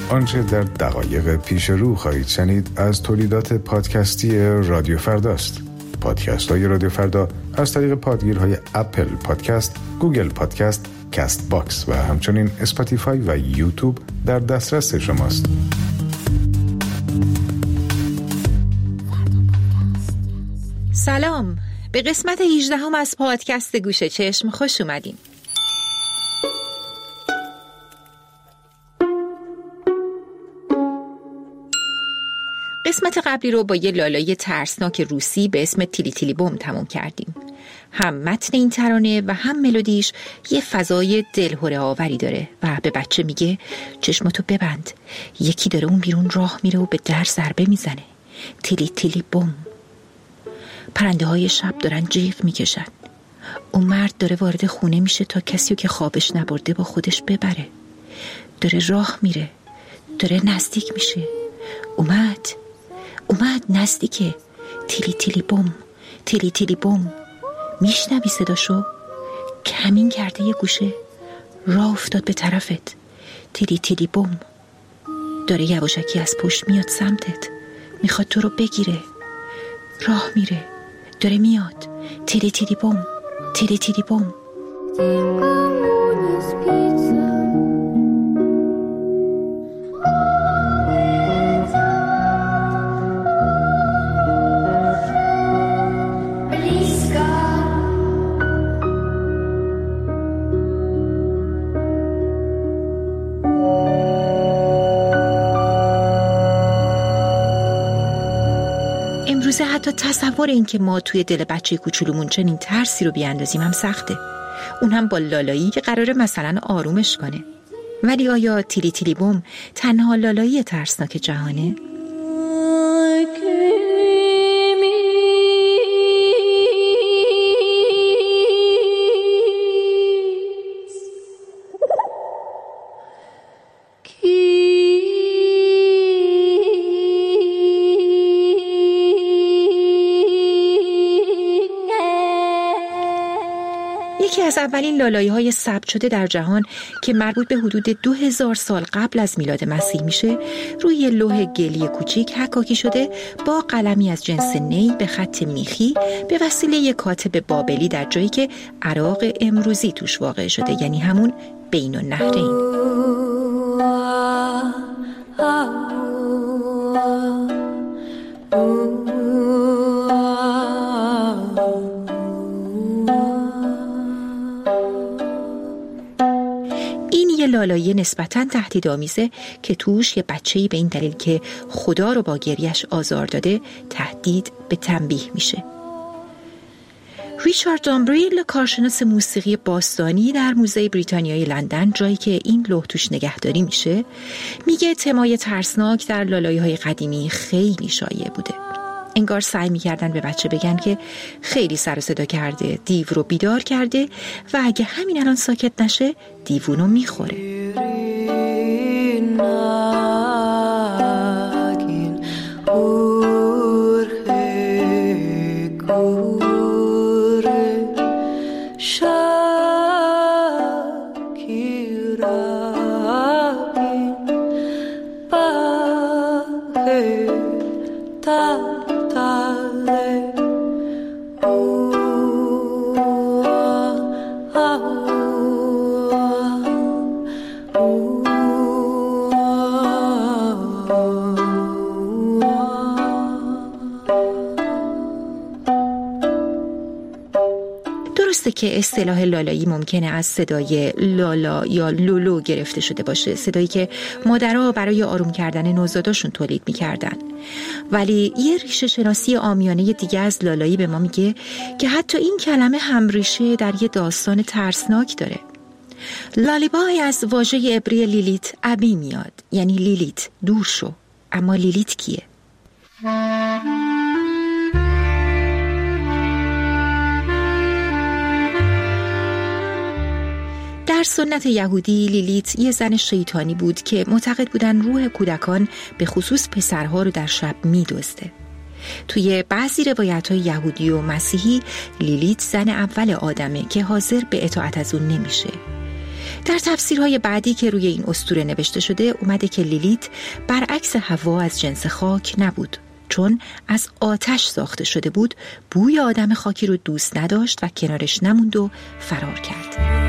آنچه در دقایق پیش رو خواهید شنید از تولیدات پادکستی رادیو فرداست. پادکست های رادیو فردا از طریق پادگیرهای اپل پادکست، گوگل پادکست، کست باکس و همچنین اسپاتیفای و یوتیوب در دسترس شماست. سلام، به قسمت 18 از پادکست گوش چشم خوش اومدین. قسمت قبلی رو با یه لالای ترسناک روسی به اسم تیلی تیلی بوم تموم کردیم. هم متن این ترانه و هم ملودیش یه فضای دلهره آوری داره و به بچه میگه چشماتو ببند، یکی داره اون بیرون راه میره و به در ضربه میزنه. تیلی تیلی بوم. پرنده های شب دارن جیغ میکشن. اون مرد داره وارد خونه میشه تا کسیو که خوابش نبرده با خودش ببره. داره راه میره، داره نزدیک میشه. اومد نزدیکه. تیلی تیلی بوم، تیلی تیلی بوم. میشنوی صداشو؟ کمین کرده یه گوشه، راه افتاد به طرفت. تیلی تیلی بوم. داره یواشکی از پشت میاد سمتت، میخواد تو رو بگیره. راه میره، داره میاد. تیلی تیلی بوم، تیلی تیلی بوم. امروزه حتی تصور این که ما توی دل بچه کوچولومون چنین ترسی رو بیاندازیم هم سخته. اون هم با لالایی که قراره مثلا آرومش کنه. ولی آیا تیلی تیلی بوم تنها لالایی ترسناک جهانه؟ یکی از اولین لالایی‌های ثبت شده در جهان که مربوط به حدود 2000 سال قبل از میلاد مسیح میشه، روی لوح گلی کوچیک حکاکی شده با قلمی از جنس نی به خط میخی به وسیله یک کاتب بابلی در جایی که عراق امروزی توش واقع شده، یعنی همون بین النهرین. لالایی نسبتاً تهدیدآمیزه که توش یه بچه‌ای به این دلیل که خدا رو با گریش آزار داده تهدید به تنبیه میشه. ریچارد دامبریل، کارشناس موسیقی باستانی در موزه بریتانیای لندن، جایی که این لوح توش نگهداری میشه، میگه تمای ترسناک در لالایی‌های قدیمی خیلی شایع بوده. انگار سعی می‌کردن به بچه بگن که خیلی سر و صدا کرده، دیو رو بیدار کرده و اگه همین الان ساکت نشه دیوونو میخوره. درسته که اصطلاح لالایی ممکنه از صدای لالا یا لولو گرفته شده باشه، صدایی که مادرها برای آروم کردن نوزاداشون تولید میکردن. ولی یه ریشه شناسی عامیانه دیگه از لالایی به ما میگه که حتی این کلمه هم ریشه در یه داستان ترسناک داره. لالیبای از واژه عبری لیلیت ابی میاد، یعنی لیلیت دور شو. اما لیلیت کیه؟ در سنت یهودی لیلیت یه زن شیطانی بود که معتقد بودن روح کودکان به خصوص پسرها رو در شب می‌دزده. توی بعضی روایت‌های یهودی و مسیحی لیلیت زن اول آدمه که حاضر به اطاعت از اون نمیشه. در تفسیرهای بعدی که روی این اسطوره نوشته شده اومده که لیلیت برعکس حوا از جنس خاک نبود، چون از آتش ساخته شده بود. بوی آدم خاکی رو دوست نداشت و کنارش نموند و فرار کرد.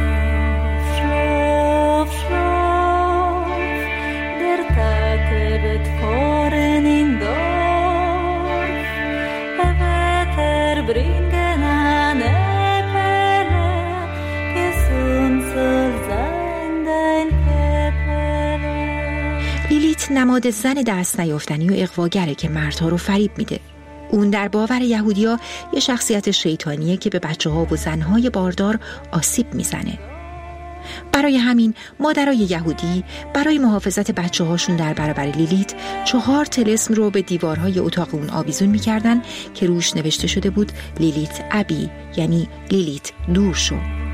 لیلیت نماد زن دست نیافتنی و اغواگره که مردها رو فریب میده. اون در باور یهودیا یه شخصیت شیطانیه که به بچه‌ها و زنهای باردار آسیب میزنه. برای همین مادرای یهودی برای محافظت بچه‌هاشون در برابر لیلیت 4 طلسم رو به دیوارهای اتاق اون آویزون میکردن که روش نوشته شده بود لیلیت ابی، یعنی لیلیت دور شو.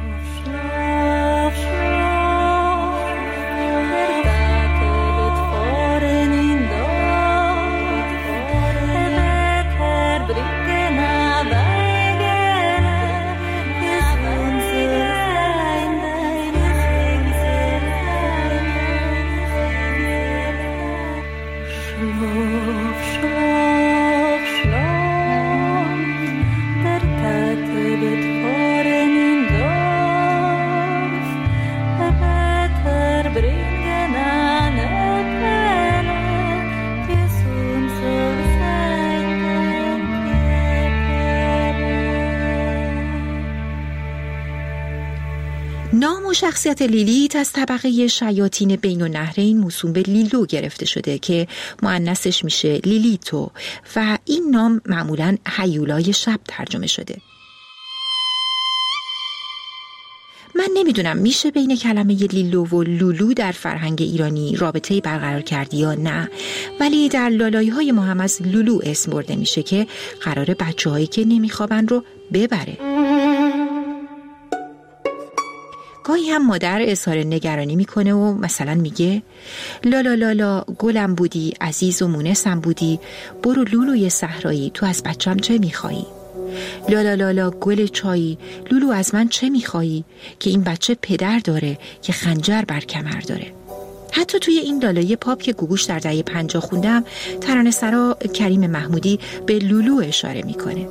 نام و شخصیت لیلیت از طبقه شیاطین بین النهرین موسوم به لیلو گرفته شده که مؤنثش میشه لیلیتو و این نام معمولاً هیولای شب ترجمه شده. من نمیدونم میشه بین کلمه لیلو و لولو در فرهنگ ایرانی رابطه‌ای برقرار کردی یا نه، ولی در لالایی‌های ما هم از لولو اسم برده میشه که قراره بچه‌هایی که نمیخوابن رو ببره. گاهی هم مادر اظهار نگرانی میکنه و مثلا میگه لالا لالا گلم بودی، عزیز و مونسم بودی، برو لولوی صحرایی، تو از بچم چه میخوایی؟ لالا لالا گل چایی، لولو از من چه میخوایی؟ که این بچه پدر داره که خنجر بر کمر داره. حتی توی این لالایی پاپ که گوگوش در دهه 50 خوندم، ترانه‌سرا کریم محمودی به لولو اشاره میکنه.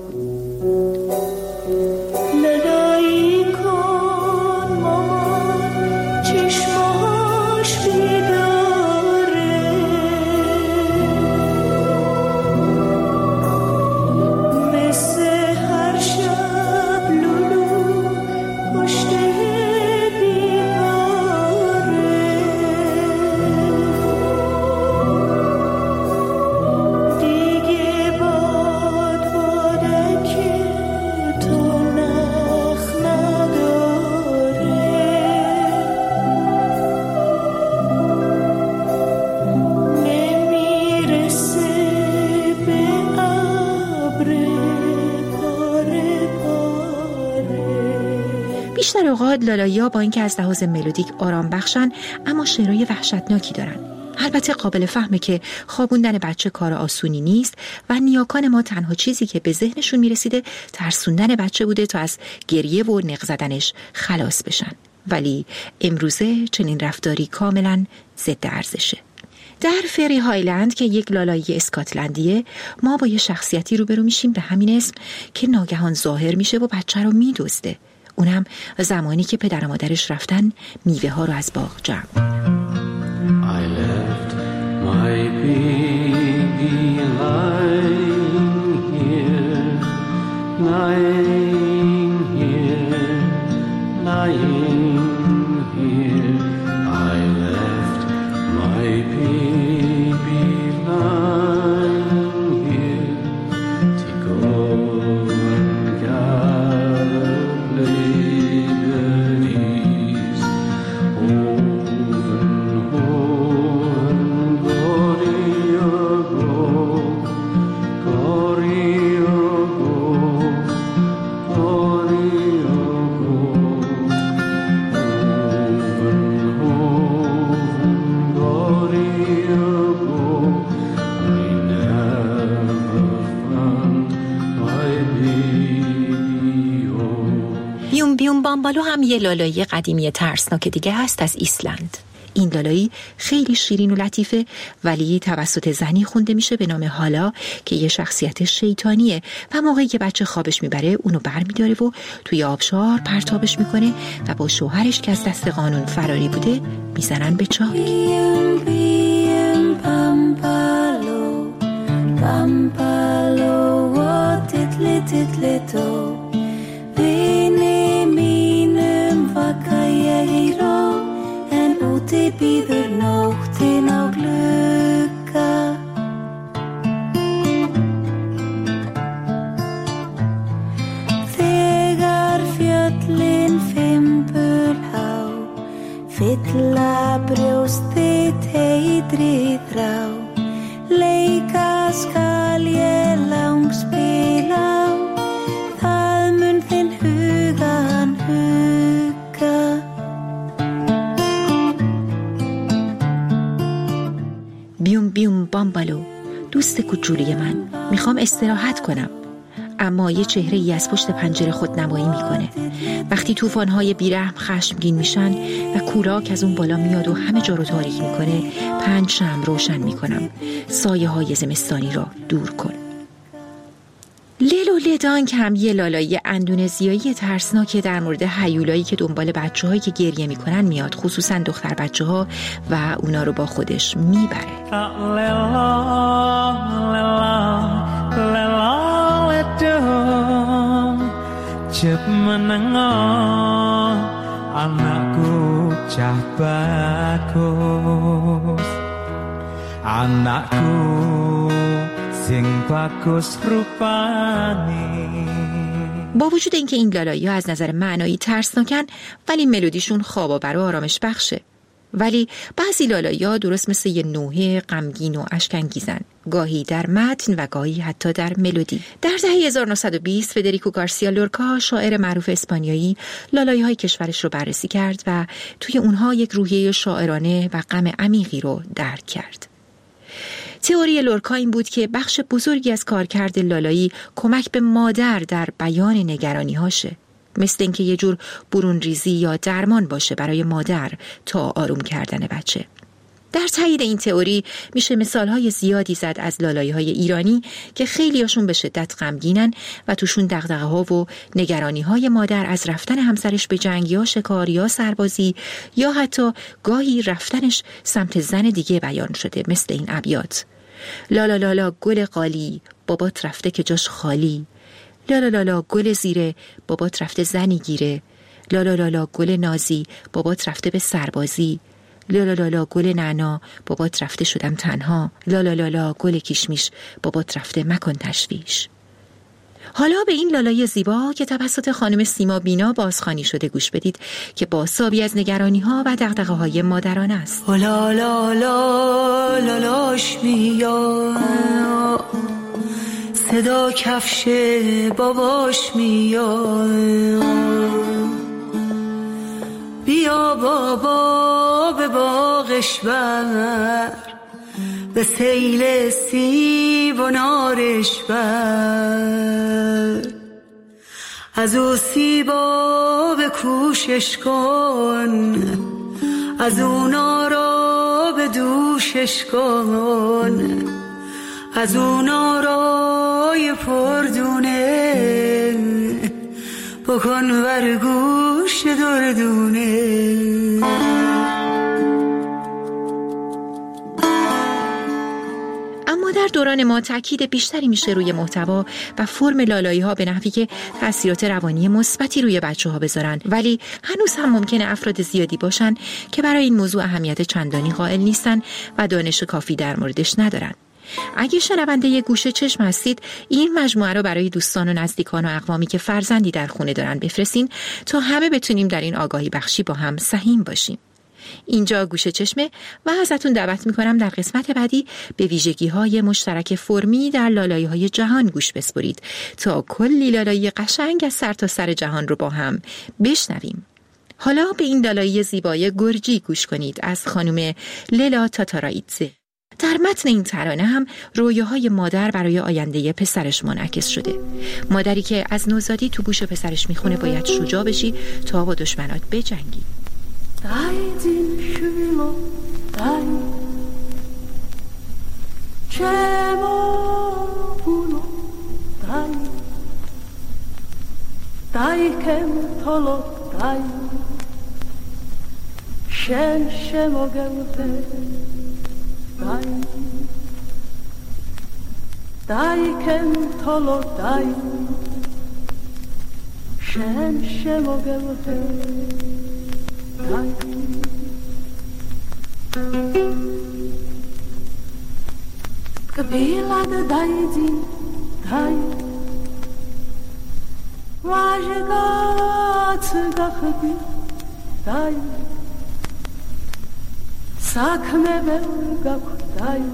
بیشتر اوقات لالایی‌ها با اینکه از لحاظ ملودیک آرام بخشن، اما شعرهای وحشتناکی دارن. البته قابل فهمه که خوابوندن بچه کار آسونی نیست و نیاکان ما تنها چیزی که به ذهنشون میرسیده ترسوندن بچه بوده تا از گریه و نق زدنش خلاص بشن. ولی امروزه چنین رفتاری کاملا ضد ارزشه. در فری هایلند که یک لالایی اسکاتلندیه، ما با یه شخصیتی روبرو میشیم به همین اسم که ناگهان ظاهر میشه و بچه رو میدزده. اونم زمانی که پدر و مادرش رفتن میوه ها رو از باغ جمع. I left my baby lying here, lying here, lying here. I left my baby lying here to go and gather blueberries. بیوم بامبالو هم یه لالایی قدیمی ترسناک دیگه هست از ایسلند. این لالایی خیلی شیرین و لطیفه، ولی توسط زنی خونده میشه به نام هالا که یه شخصیت شیطانیه و موقعی که بچه خوابش میبره اونو برمیداره و توی آبشار پرتابش میکنه و با شوهرش که از دست قانون فراری بوده میزنن به چاک. Det bíður nóttin á glugga. Þegar fjöllin fimbulhá fylla brjóstið heitri þrá, leika skal ég langspila á, það mun þinn hugan hugga. بیوم بامبالو، دوست کوچولی من، میخوام استراحت کنم. اما یه چهره ای از پشت پنجره خودنمایی میکنه. وقتی طوفان‌های بیرحم خشمگین میشن و کولاک از اون بالا میاد و همه جا رو تاریک میکنه، 5 شمع روشن میکنم. سایه های زمستانی را دور کن. لیلو لدانگ هم یه لالایی اندونزیایی ترسناک در مورد هیولایی که دنبال بچه‌هایی که گریه میکنن میاد، خصوصا دختر بچه‌ها، و اونا رو با خودش میبره. با وجود اینکه این لالایی‌ها از نظر معنایی ترسناکن، ولی ملودیشون خواب‌آور و آرامش بخشه. ولی بعضی لالایی‌ها درست مثل یه نوحه غمگین و اشک‌انگیزن، گاهی در متن و گاهی حتی در ملودی. در دهه 1920 فدریکو گارسیا لورکا، شاعر معروف اسپانیایی، لالایی‌های کشورش رو بررسی کرد و توی اونها یک روحیه شاعرانه و غم عمیقی رو درک کرد. تئوری لورکا این بود که بخش بزرگی از کارکرد لالایی کمک به مادر در بیان نگرانی‌هاشه، مثل اینکه یه جور برون ریزی یا درمان باشه برای مادر تا آروم کردن بچه. در تایید این تئوری میشه مثالهای زیادی زد از لالایی‌های ایرانی که خیلیاشون به شدت غمگینن و توشون دغدغه‌ها و نگرانی‌های مادر از رفتن همسرش به جنگ یا شکار یا سربازی یا حتی گاهی رفتنش سمت زن دیگه بیان شده، مثل این ابیات: لالا لالا گل قالی، بابات رفته که جاش خالی. لالا لالا گل زیره، بابات رفته زنی گیره. لالا لالا گل نازی، بابات رفته به سربازی. لالا لالا گل نعنا، بابات رفته شدم تنها. لالا لالا گل کشمیش، بابات رفته مکن تشویش. حالا به این لالای زیبا که توسط خانم سیما بینا بازخوانی شده گوش بدید که بازتابی از نگرانی‌ها و دغدغه‌های مادران است. لا لا لا لالاش میاد، صدا کفش باباش میاد. بیا بابا به باغش بر، به سیل سیب و نارش بر. از او سیبا به کوشش کن، از او نارا به دوشش کن. از او نارای پردونه بکن بر گوش دردونه. اما در دوران ما تاکید بیشتری میشه روی محتوا و فرم لالایی‌ها به نحوی که تأثیرات روانی مثبتی روی بچه‌ها بذارن، ولی هنوز هم ممکنه افراد زیادی باشن که برای این موضوع اهمیت چندانی قائل نیستن و دانش کافی در موردش ندارن. اگه شنونده یه گوشه چشم هستید، این مجموعه رو برای دوستان و نزدیکان و اقوامی که فرزندی در خونه دارن بفرستین تا همه بتونیم در این آگاهی بخشی با هم سهیم باشیم. اینجا گوشه چشمه و ازتون دعوت میکنم در قسمت بعدی به ویژگی‌های مشترک فرمی در لالایی‌های جهان گوش بسپرید تا کلی لالایی قشنگ از سر تا سر جهان رو با هم بشنویم. حالا به این لالایی زیبای گرجی گوش کنید از خانم لیلا تاتاراییدزه. در متن این ترانه هم رویاهای مادر برای آینده پسرش منعکس شده. مادری که از نوزادی تو گوش پسرش میخونه باید شجاع بشی تا با دشمنات بجنگی. Kabila daidi dai Wajagat gakhdi dai Sakme belgak dai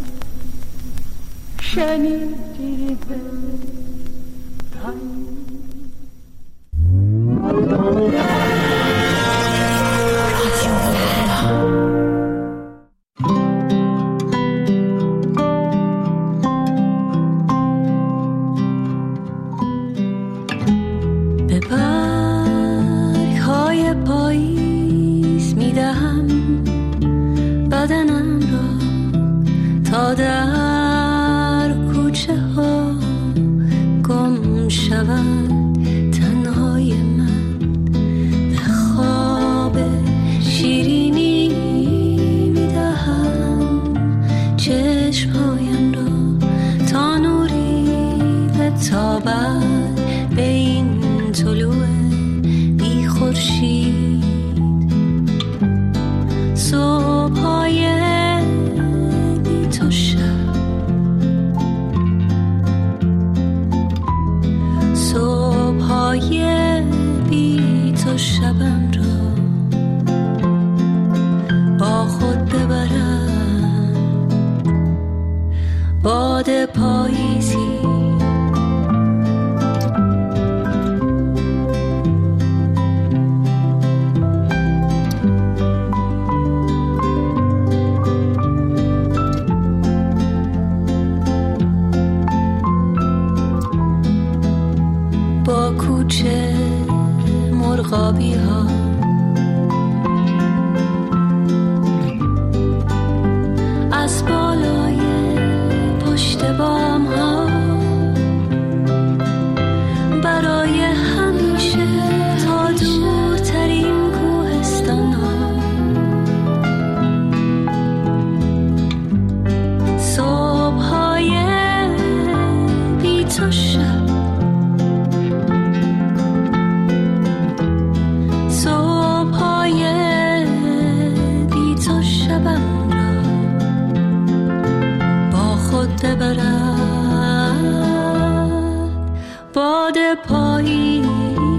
Shani diribe dai در کوچه ها گم شود تنهای من به خواب شیرینی میدهم چشمهایم را تا نوری بتابد به این طلوع بی خورشید صبح‌های بی تو شبم را با خود ببرم باد پاییزی با کوچه مرغابی ها از بالای پشت بام ها برای همیشه تا دورترین کوهستان ها صبح های بی تو شب باد پاییزی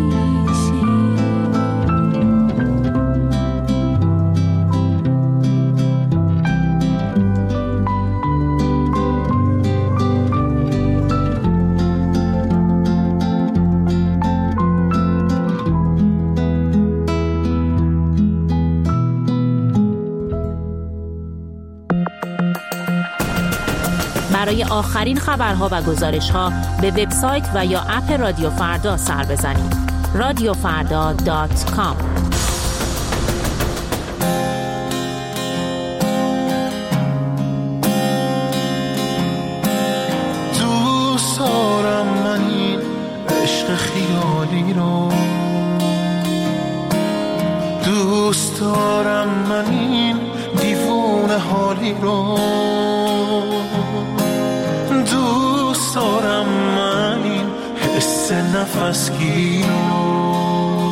برای آخرین خبرها و گزارش‌ها به وبسایت و یا اپ رادیو فردا سر بزنید. radiofarda.com. دوست دارم من این عشق خیالی رو، دوست دارم من این دیوونه حالی رو، دوست دارم من این حس نفسگیر رو،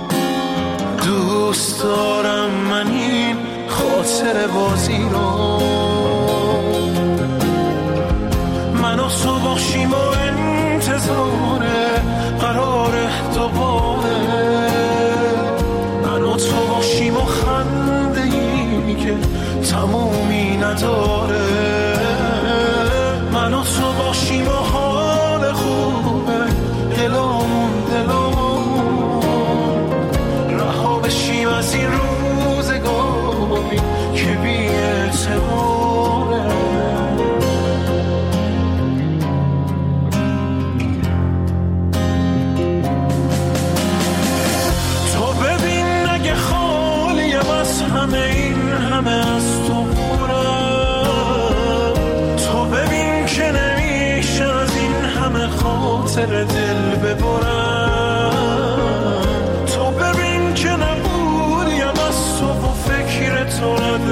دوست دارم من این خاطر بازی رو. من و تو باشیم و انتظار قرار دوباره، من و تو باشیم و خنده ای که تمومی نداره، من و تو باشیم و حال خوبه دلامون رها بشیم از این روزگاری که بی اعتباره. همه این همه از تو پرم. تو ببین که نمیشه از این همه خاطر دل ببرم. تو ببین که نبودیم از تو و فکر تو رد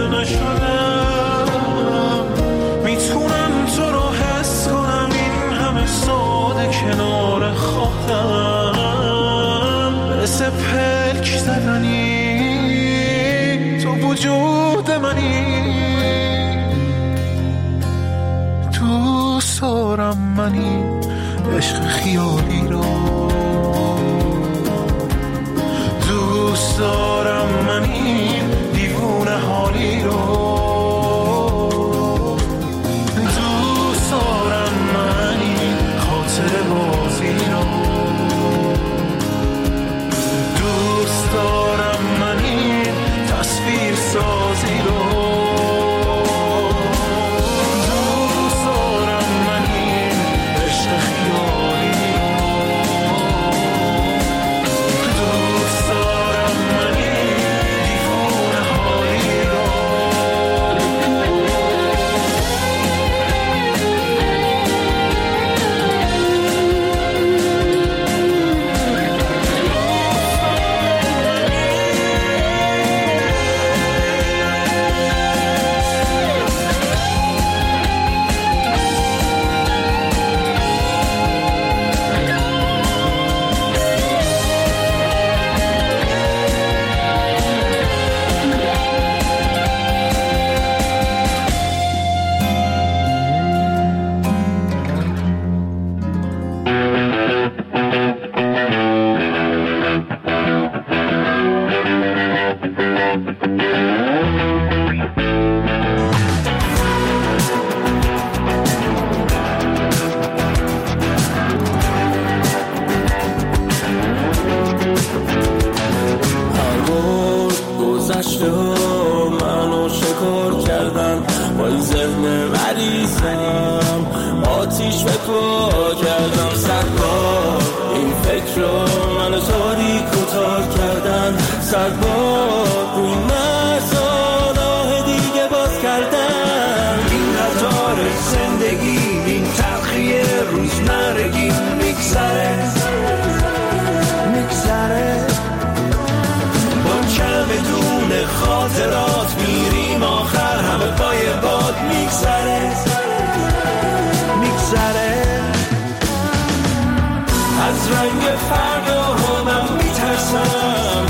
نشدم. میتونم تو رو حس کنم این همه ساده کنار خودم. مثل پلک زدنی تو وجود منی. دوست دارم منی عشق خیالی رو. دوست دارم منی دیوونه حالی رو. دوست دارم منی خاطر بازی رو. دوست دارم منی تصویر سازی رو. دوست دارم منی عشق خیالی رو. دوست دارم منی دیوونه حالی رو. گذشته ها منو شکار کردن با این ذهن مریضم. آتیش به پا کردم 100 بار این فکر رو منو تاریک و تار کردن. 100 بار روی مرزا راه دیگه باز کردن. این قطار زندگی این تلخی روزمرگی میگذره بدون خاطرات میریم آخر همه پای باد میگذره. از رنگ فردا من میترسم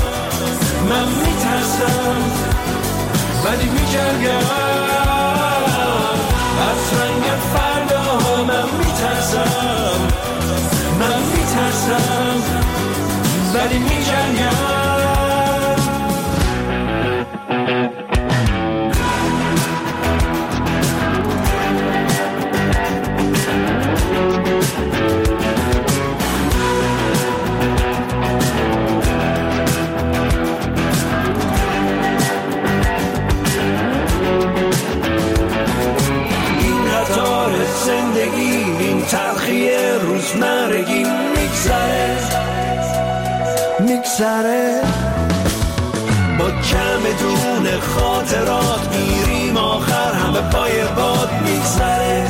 ولی میجنگم. از رنگ فردا من میترسم ولی میجنگم. تلخی روزمرگی میگذره با کم دون خاطرات میریم آخر همه پای باد میگذره.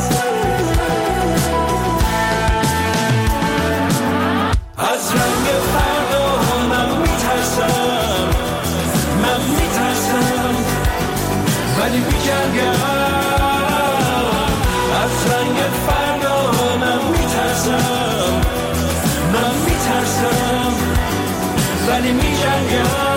از رنگ فردا من میترسم ولی میجنگم. از رنگ فردا من میترسم ولی میجنگم.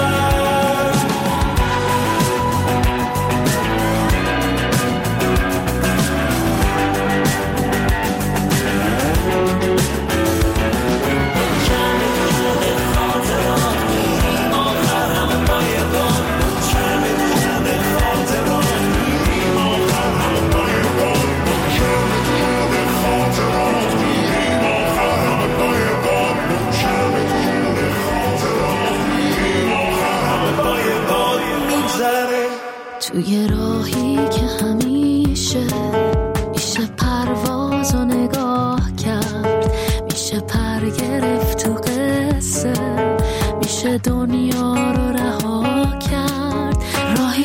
توی راهی که همیشه میشه پرواز و نگاه کرد، میشه پر گرفت تو قصه، میشه دنیا رو رها کرد. راه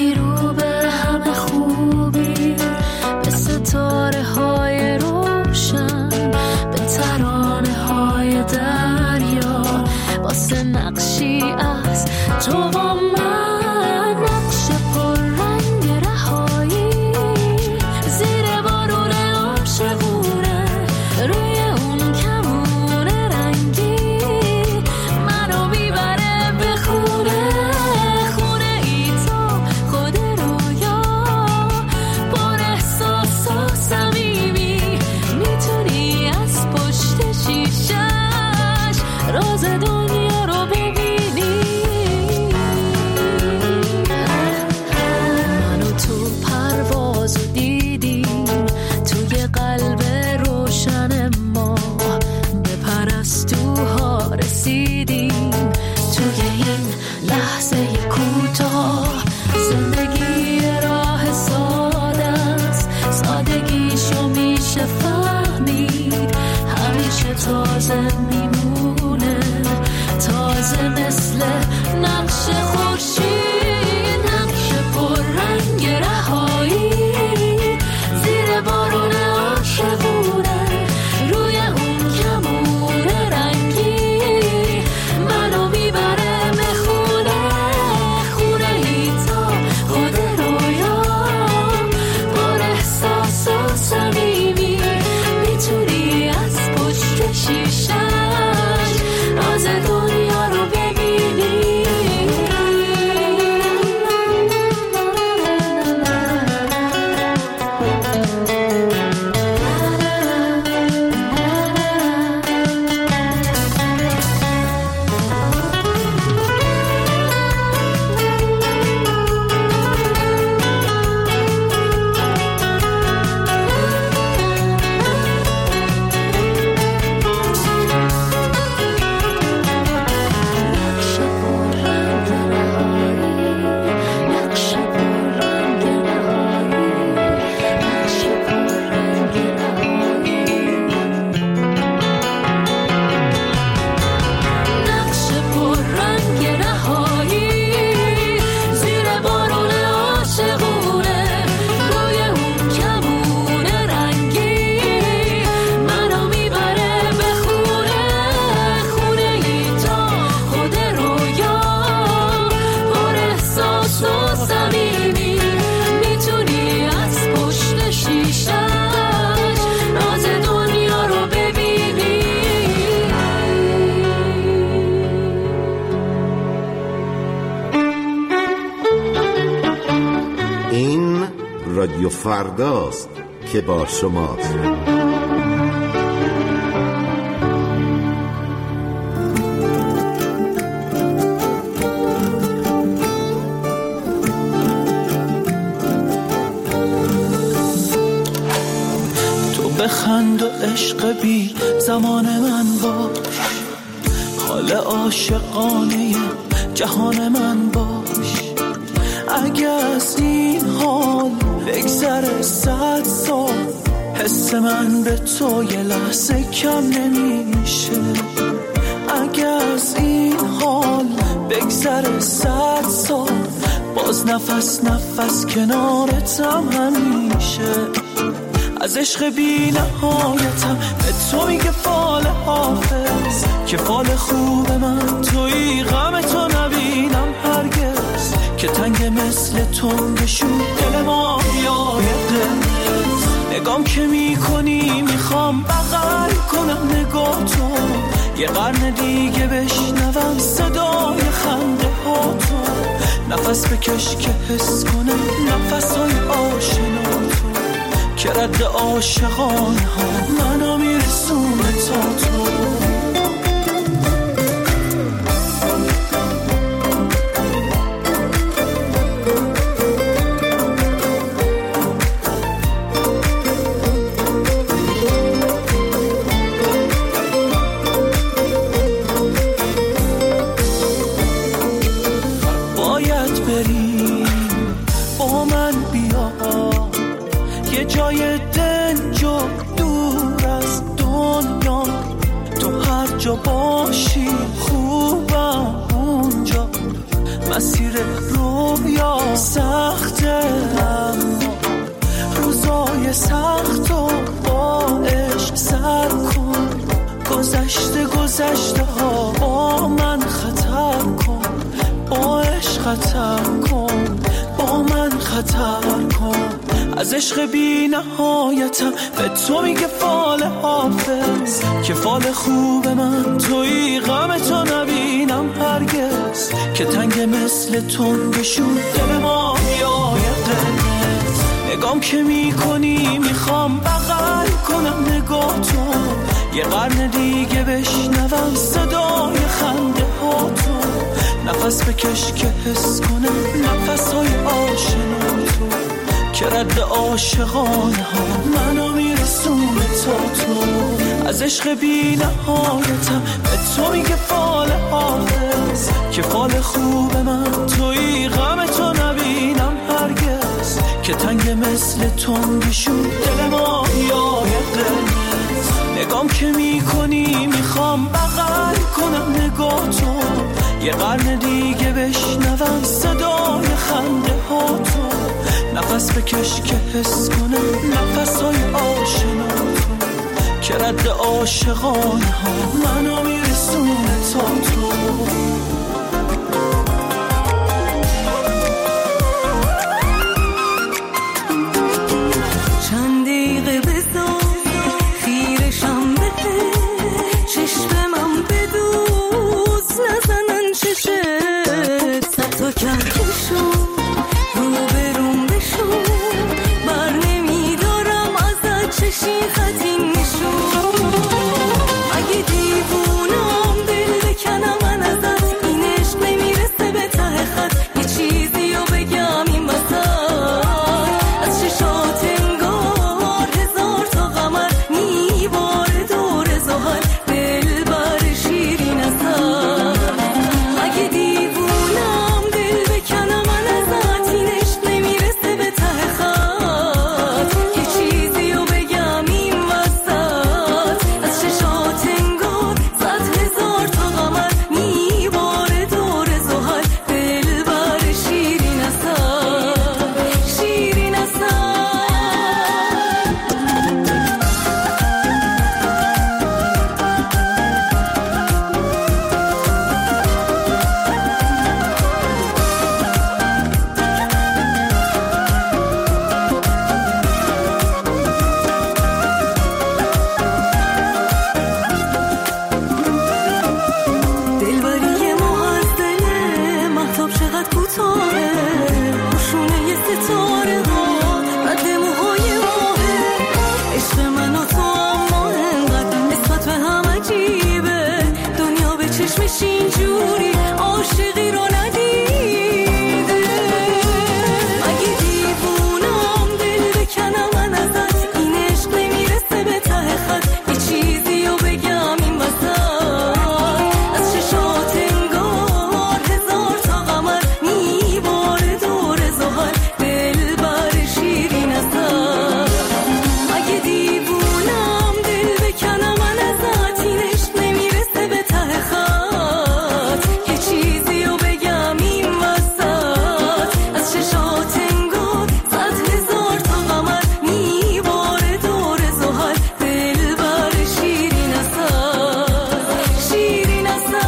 با من نقش پر رنگ رهایی زیر بارون عاشقونه روی اون کمون رنگی منو میبره به خونه ای تا خود رویا پر احساس و صمیمی میتونی از پشت شیشش راز دنیا رو ببینی منو تو پروازو دیدیم توی قلب روشن ما به پرستوها رسیدیم توی این لحظه کوتاه زندگی راه ساده است سادگیشو میشه فهمید همیشه تازه میمونه تازه مثل نقش خورشید نقش پر رنگ رهایی زیر بارون عاشقونه روی اون کمون رنگی منو میبره به خونه ای تا خود رویا پر احساس و صمیمی میتونی از پشت شیشش راز دنیا رو ببینی رادیو فرداست که با شماست. تو بخند و عشق بی زمان من باش، حال عاشقانه جهان من باش. اگه از این حال بگذره 100 سال، حس من به تو یه لحظه کم نمیشه. اگه از این حال بگذره 100 سال، باز نفس نفس کنارتم همیشه. از عشق بی نهایتم به تو میگه فال حافظ، که فال خوب من توی غم تو نبینم هرگز، که تنگ مثل تنگشون دل ما یای قرمز. نگام که میکنی میخوام بغل کنم نگاه تو، یه قرن دیگه بشنوم صدای خنده ها تو. نفس بکش که حس کنم نفسای آشنا تو، که رد عاشقان ها منو میرسونه تا تو. باید بریم با من بیا، یه جای دنج و دور از دنیا. تو هر جا باشی خوبم اونجا. مسیر رویا سخته اما روزای سخت و با عشق سر کن. گذشته ها با من خطر کن، با عشق خطر کن، با من خطر کن. از عشق بی نهایتم به تو میگه فال حافظ، که فال خوب من توی غم تو نبینم هرگز، که تنگ مثل تنگشون دل ما یای قرمز. نگام که میکنی میخوام بغل کنم نگاه تو، یه قرن دیگه بشنوم صدای خنده ها تو. نفس بکش که حس کنم نفس های آشنا تو، که رد عاشقانه ها منو میرسونه تا تو. از عشق بی نهایتم به تو میگه فال حافظ، که فال خوب من توی غم تو نبینم هرگز، که تنگ مثل تنگشون دل ما یای قرمز. نگام که میکنی میخوام بغل کنم نگاه تو، یه قرن دیگه بشنوم صدای خنده ها تو. نفس بکش که حس کنم نفس های آشنا تو، که رد عاشقانه ها منو میرسونه تا تو. چند دقیقه بذار خیرشم بده، چشمم بدوز نزنن چشت، صد تا کهکشون رو بروم بشون، بر نمیدارم ازت چشی خطین نشون. اگه دیوونم دل بکنم من ازت، این عشق نمیرسه به ته خط، یه چیزی رو بگم این وسط. از چشات انگار هزار تا قمر میباره دور زحل، دل بر شیرین اثر. اگه دیوونم دل بکنم من ازت، این عشق نمیرسه به ته خط، یه چیزی رو بگم این وسط. از چشات انگار صد هزار تا قمر میباره دور زحل، دل بر شیرین اثر، شیرین اثر. دلبری ما از دل مهتاب چقدر کوتاهه، روشونه یه ستاره ها رد موهای ماهه. عشق من و تو اما انقدر نسبت به هم عجیبه، دنیا به چشمش اینجوری عاشقی رو ندیده. اگه دیوونم دل بکنم من ازت، این عشق نمیرسه به ته خط، یه چیزی رو بگم این وسط. از چشات انگار هزار تا قمر میباره دور زحل، دل بر شیرین اثر. اگه دیوونم دل بکنم من ازت، این عشق نمیرسه به ته خط، یه چیزی رو بگم این وسط. از چشات انگار صد هزار تا قمر میباره دور زحل، دل بر شیرین اثر، شیرین اثر.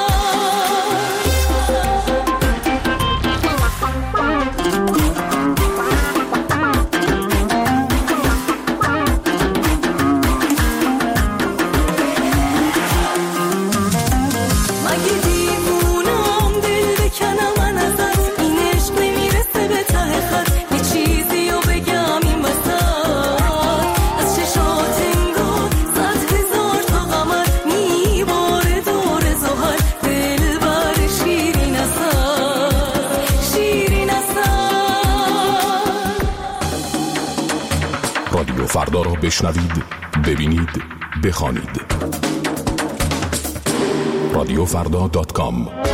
مگه دیوونم دل بکنم من ازت، این عشق نمیرسه به ته خط، یه چیزی رو بگم این وسط. از چشات انگار صد هزار تا قمر میباره دور زحل، دل بر شیرین اثر، شیرین اثر. رادیو فردا را بشنوید، ببینید، بخوانید. رادیوفردا.com.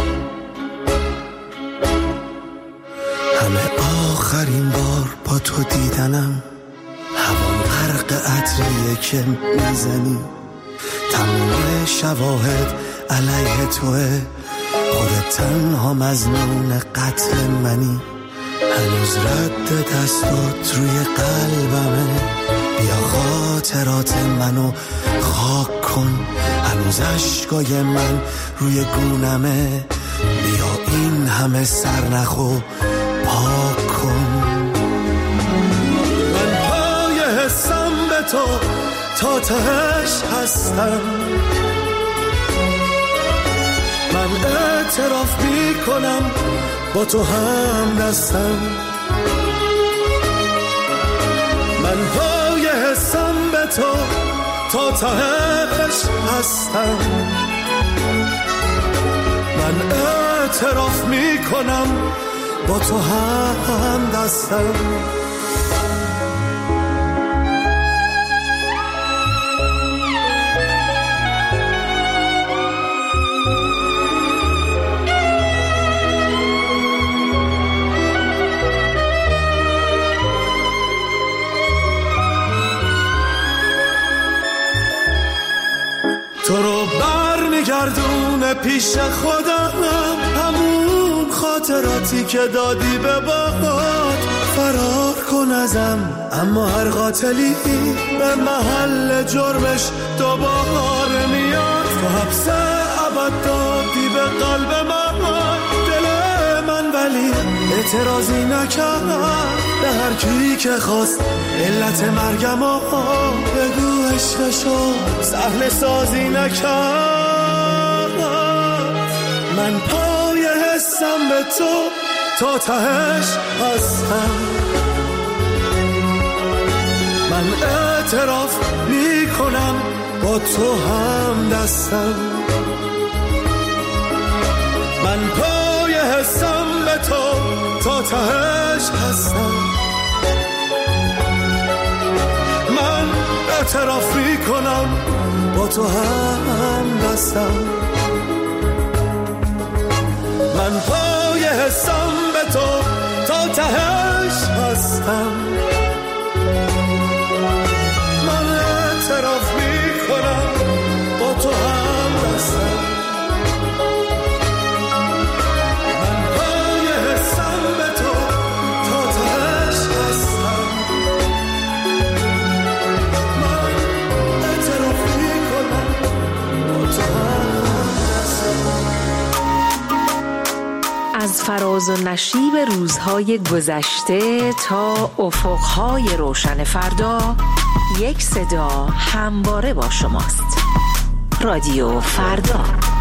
همه آخرین بار با تو دیدنم، هوا غرق عطریه که میزنی، تمام شواهد علیه توه، خودت تنها مظنون قتل منی. هنوز رد دستات روی قلبمه، بیا خاطرات منو خاک کن. هنوز عشقای من روی گونمه، بیا این این همه سرنخو پاک کن. من پای حسم به تو تا تهش هستم، من اعتراف می کنم با تو هم دستم. من پای حسم به تو تا تهش هستم، من اعتراف می کنم با تو هم دستم. تو رو برمیگردونه پیش خودم، همون خاطراتی که دادی به باد. فرار کن ازم، اما هر قاتلی به محل جرمش دوباره میاد. تو حبس ابد دادی به قلب من، دل من ولی اعتراضی نکرد. به هر کی که خواست علت مرگم بگو عشقشو سهل سازی نکرد. من پای حسم به تو تا تهش هستم، من اعتراف می کنم با تو هم دستم. من پای حسم به تو تا تهش هستم، من اعتراف می کنم با تو هم دستم. من پای حسم به تو تا تهش هستم، من اعتراف می کنم با تو هم دستم. من پای حسم به تو تا تهش هستم، من اعتراف می کنم با تو هم دستم. از فراز و نشیب روزهای گذشته تا افقهای روشن فردا، یک صدا همواره با شماست. رادیو فردا.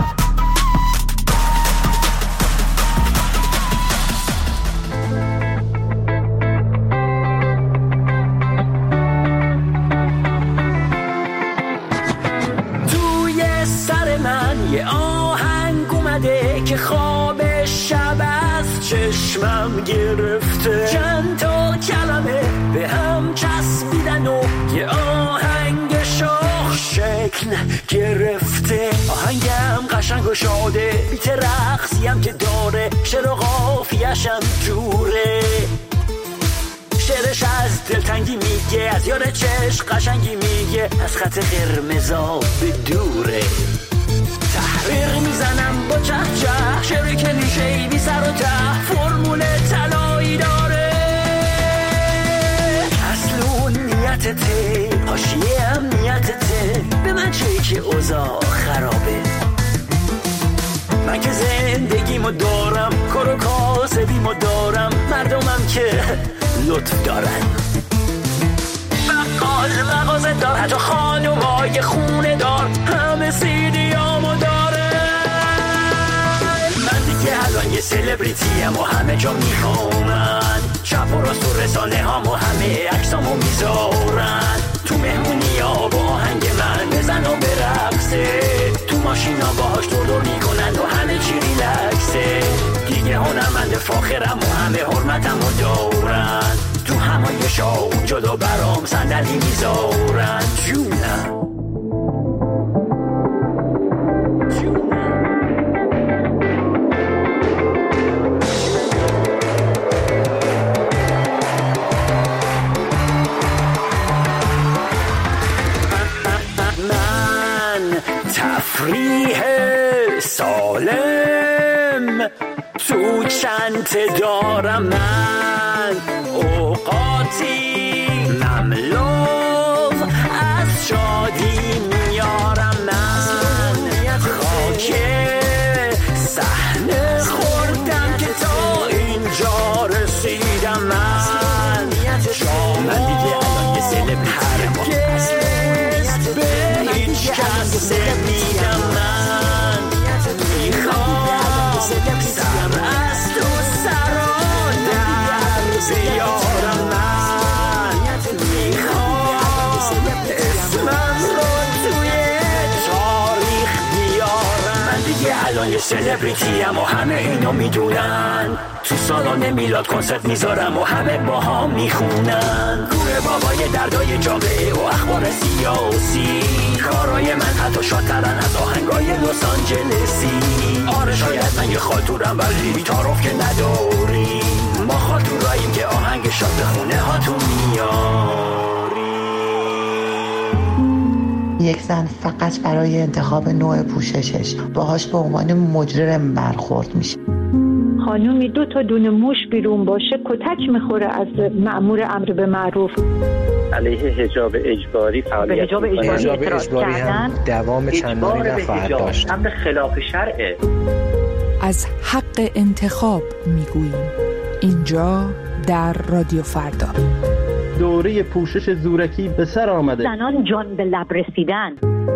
توی سر من یه آهنگ اومده که خواب شب از چشمم گرفته. چند تا کلمه به هم چسبیدن و یه آهنگ شاخ شکل گرفته. آهنگم قشنگ و شاده، بیت رقصیم که داره، شعر و قافیه‌شم جوره. شعرش از دلتنگی میگه، از یار چشم قشنگی میگه، از خط قرمزا به دوره. تحریر میزنم با چه چه، شعر کلیشه‌ای بی سر و ته، فرمول طلایی داره. اصل اون نیتته، حاشیه هم نیتته، به من چه که اوضاع خرابه. من که زندگیمو دارم، کار و کاسبیمو دارم، مردمم که لطف دارن. بقال مغازه دار، حتی خانومای خونه دار، همه سیدیامو داره. من دیگه الان یه سلبریتیم و همه جا میخوامن، چپ و راست و رسانه هامو همه عکسامو میذارن. تو مهمونی ها با آهنگ من بزن و برقصه، تو ماشینا باهاش دور میکنن و همه چی ریلکسه. دیگه هنرمند فاخرم و همه حرمتمو دارن، تو همایشا اون جلو برام صندلی میذارن. جونم من تفریح سالم تو چنت دارم، من اوقاتی مملو از شادی میارم. من خاک صحنه خوردم نمیدم من میخوام سر از تو سران در بیارم من میخوام اسمم رو توی تاریخ بیارم من دیگه الان یه سلبریتیم و همه اینو میدونن تو سالن میلاد کنسرت میذارم و همه با هم میخونن کوره بابای دردای جامعه و اخبار سیاسی کارای من حتی شادترن از آهنگای لس آنجلسی آره شاید من یه خاطورم ولی تعارف که نداریم ما خاطوراییم که آهنگ شاد به خونه هاتون میاریم یک زن فقط برای انتخاب نوع پوششش باهاش به عنوان مجرم برخورد میشه خانومی 2 تا دونه موش بیرون باشه کتک میخوره از مأمور امر به معروف علیه حجاب اجباری فعالیت به حجاب اجباری هم دوام چندانی نخواهد داشت امر خلاف شرعه از حق انتخاب میگوییم اینجا در رادیو فردا دوره پوشش زورکی به سر آمده زنان جان به لب رسیدن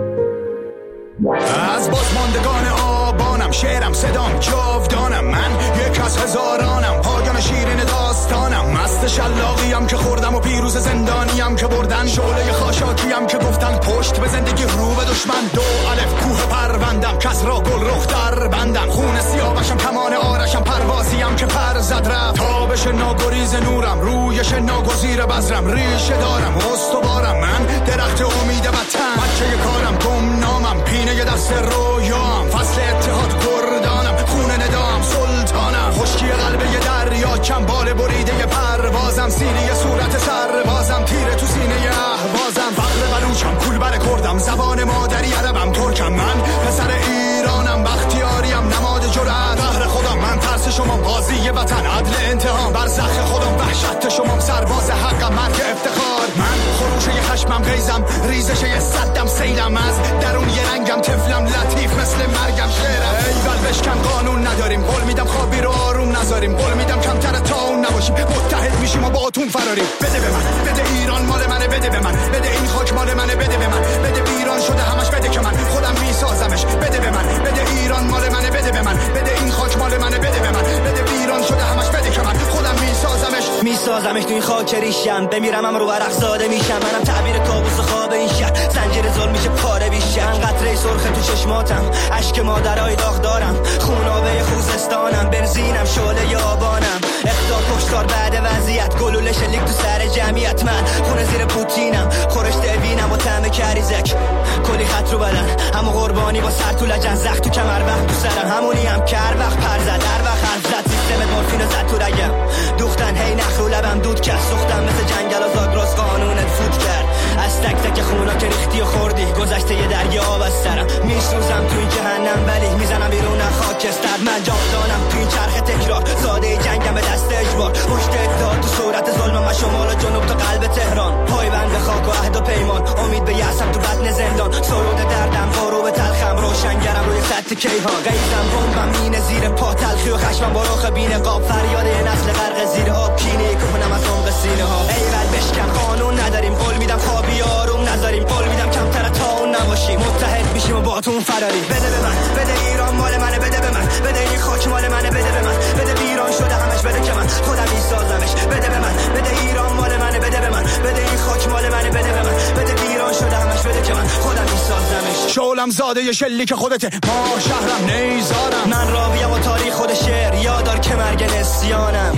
از بازماندگان آبانم شعرم صدام جاودانم من یک از هزارانم پایان شیرین داستانم مست شلاقیم که خوردم و پیروز زندانیم که بردن شعله خاشاکیم که گفتن پشت به زندگی رو به دشمن 2 الف کوه پروندم کس را گل رخ در بندم خون سیاوشم کمان آرشم پروازیم که پر زد رفت تابش ناگریز نورم رویش ناگزیر بذرم ریشه دارم استوارم من درخت امید وطن بچه کارم گمنامم پینه دست رویام فصل اتحاد گردانم خون ندام سلطانم خشکی قلب یه دریا کم بال بریده پروازم سینه صورت سربازم تیره تو سینه اهوازم فقر بلوچم کول بر کردم زبان مادری عربم ترکم من پسر ایرانم بختیاریم نماد جرأت قهر خودم من ترس شما قاضی وطن عدل انتقام برزخ خودم وحشت شما سرباز حقم مرگ افتخار من خروش یه خشمم غیزم ریزش یه صدم سیلم از درون یه رنگم طفلم لطیف مثل مرگم شعرم ایول بشکن قانون نداریم قول میدم خوابی رو آروم نذاریم قول میدم کمتر تا اون نباشیم متحد میشیم و با اتون فراریم بده به من بده ایران مال منه بده به من بده این خاک مال منه بده به من بده ویران شده همش بده که من خودم میسازمش بده به من بده ایران مال منه بده به من بده این خاک مال منه بده به من بده ویران شده همش بده که من خودم میسازمش تو این خاک ریشم بمیرم هم رو ورق زاده میشم منم تعبیر کابوس خواب این شهر زنجیر ظلم میشه پاره بیشم قطره سرخ تو چشماتم اشک مادرای داغ دارم خونابه خوزستانم بنزینم شعله آبانم اقدار کشتار بعد وضعیت گلوله شلیک تو سر جمعیت من خونه زیر پوتینم خورشت وینم با طعم کریزک کلی خط رو بدن همو قربانی با سر تو لجن زخم تو کمر وقت تو سرم همونی هم کر وقت پر زد در وقت حرف زد سیستم مورفین زد تو رگم دوختن هی نخ رو لبم دود کرد سوختم مثل جنگل آزاد راست قانونت فوت کرد از تک تک خونا که ریختی و خوردی گذشته یه دریا آب از سرم میسوزم تو این جهنم ولی میزنم بیرون خاکستر من جاودانم تو این چرخ تکرار ساده جنگم به دست اجبار پشت اتحاد تو صورت ظلم و شمال و جنوب تا قلب تهران پایبند به خاک و عهد و پیمان امید به یأسم تو بطن زندان سرود دردم بارو به تلخم روشنگرم روی سطح کیهان غیظم بمبم مینه زیر پا تلخی و خشمم با رخ بی‌نقاب فریاد یه نسل غرق زیر آب کینه کنم از عمق سینه ها ایول بشکن قانون نداریم قول میدم خوابی آروم نذاریم قول میدم کمتر تا اون نباشیم متحد میشیم و با تو فراری بده به من بده ایران مال منه بده به من بده این خاک مال منه بده به من بده ویران شده همش بده که من خودم میسازمش بده به من بده ایران مال منه بده به من بده این خاک مال منه بده به من بده ویران شده همش بده که من خودم میسازمش شعلم زاده ی شلیک خودته ما شهرم نیزارم من راویم و تاریخ خود شعر یادار که مرگ نسیانم